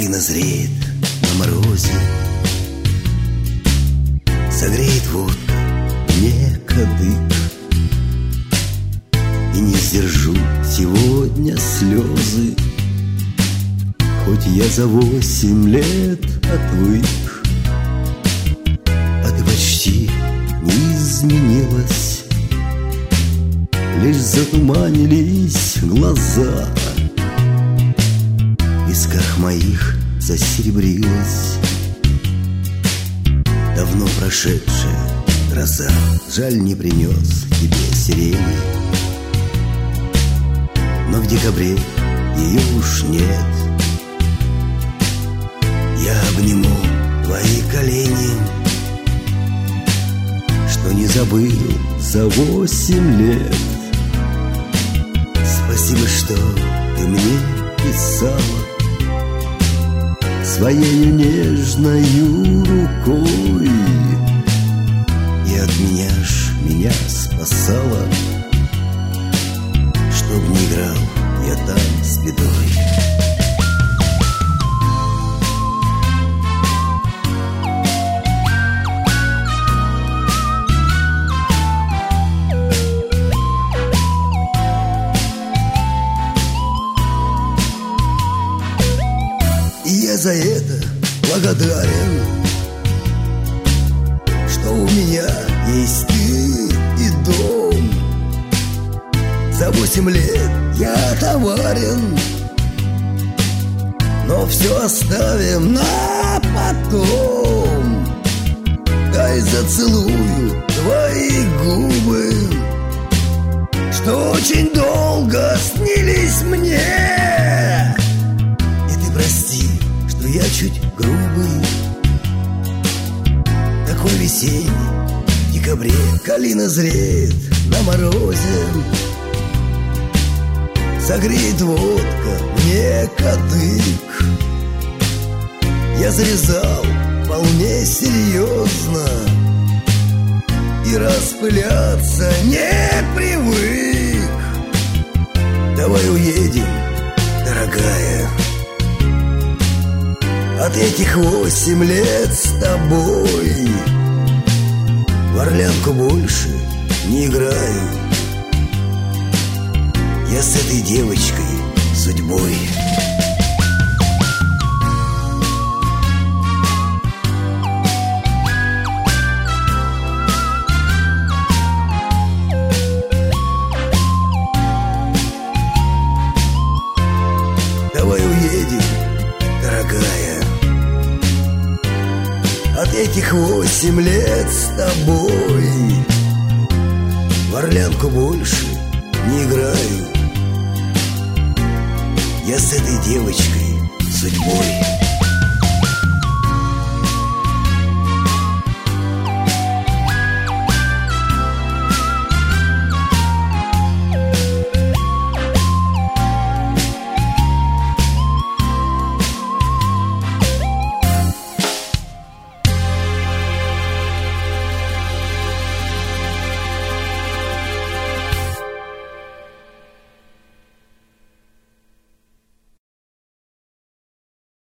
Калина зреет на морозе, согреет водка мне кадык. И не сдержу сегодня слезы, хоть я за 8 лет отвык. А ты почти не изменилась, лишь затуманились глаза. В висках моих засеребрилась давно прошедшая гроза. Жаль, не принес тебе сирени, но в декабре ее уж нет. Я обниму твои колени, что не забыл за 8 лет. Спасибо, что ты мне писала своею нежною рукой, и от меня спасала, чтоб не играл я там с бедой. И я за это благодарен, что у меня есть ты и дом. За 8 лет я отоварен, но все оставим на потом. Дай зацелую твои губы, что очень долго снились мне. И ты прости, что я чуть грубый, такой весенний, в декабре калина зреет на морозе, согреет водка мне кадык. Я зарезал вполне серьезно и распыляться не привык. Давай уедем, дорогая, от этих 8 лет с тобой. В орлянку больше не играю я с этой девочкой судьбой. Давай уедем, дорогая, от этих 8 лет с тобой. В орлянку больше не играю я с этой девочкой судьбой.